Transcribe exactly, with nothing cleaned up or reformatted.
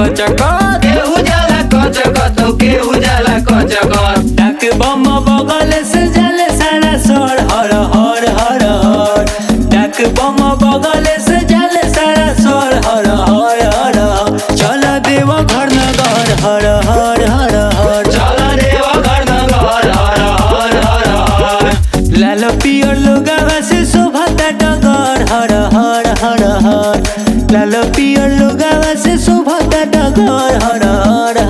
कचकच केहू जाला कचकच तो केहू जाला कचकच। डाक बम बगल से जले सारा सर हर हर हर हर डाक बम बगल से जले सारा सर हर हर हर चल देव घर नगर हर हर हर हर चल देव घर नगर हर हर हर हर। लाल पियर लोगावा से शोभा डगर हर हर हर हर लाल पियर लोगावा से शोभा डगर हर हर